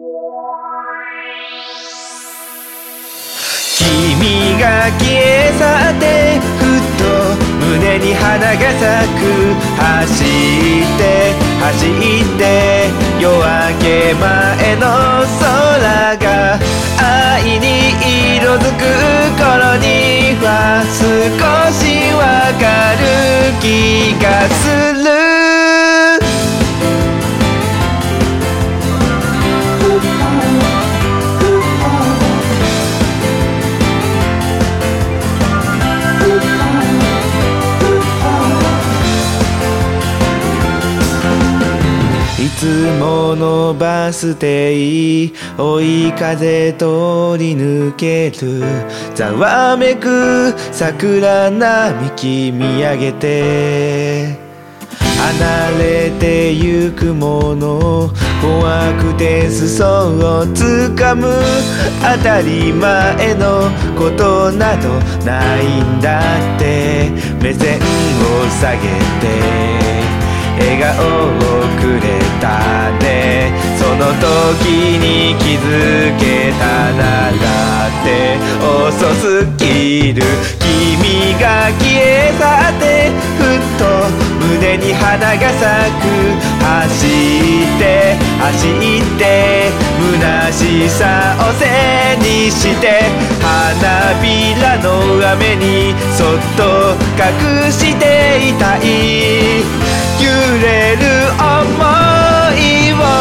君が消え去ってふっと胸に花が咲く。走って走って夜明け前の空が愛に色づく頃には少しわかる気がする。いつものバス停追い風通り抜ける。ざわめく桜並木見上げて離れてゆくもの怖くて裾をつかむ。当たり前のことなどないんだって目線を下げて笑顔をくれたね。その時に気づけたならって遅すぎる。君が消え去ってふっと胸に花が咲く。走って走って虚しさを背にして花びらの雨にそっと隠していたい。揺れる想いを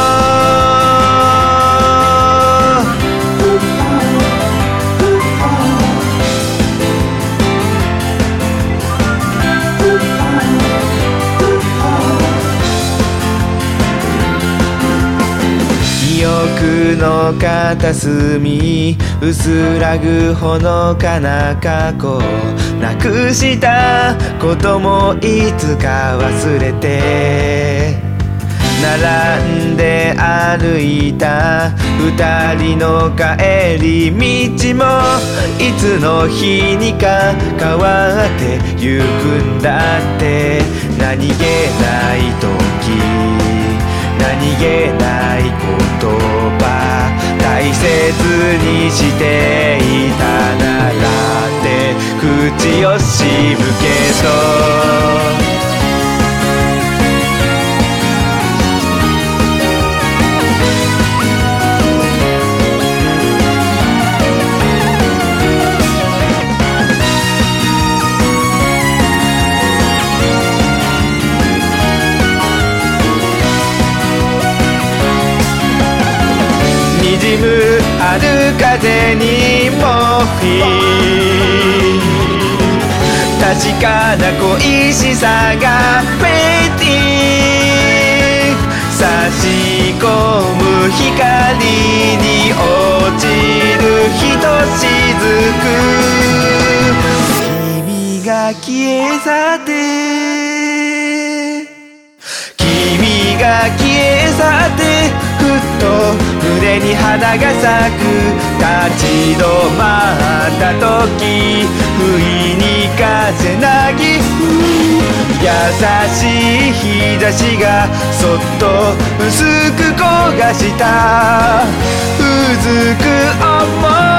記憶の片隅薄らぐほのかな過去。なくしたこともいつか忘れて並んで歩いた二人の帰り道もいつの日にか変わってゆくんだって。何気ない時何気ない言葉大切にしていたならって口をしぶけと滲む春風にも確かな恋しさがフェイティング差し込む光に落ちるひとしずく。君が消え去って君が消え去ってふっと胸に花が咲く。立ち止まった時不意に風なぎ優しい日差しがそっと薄く焦がしたうずく想い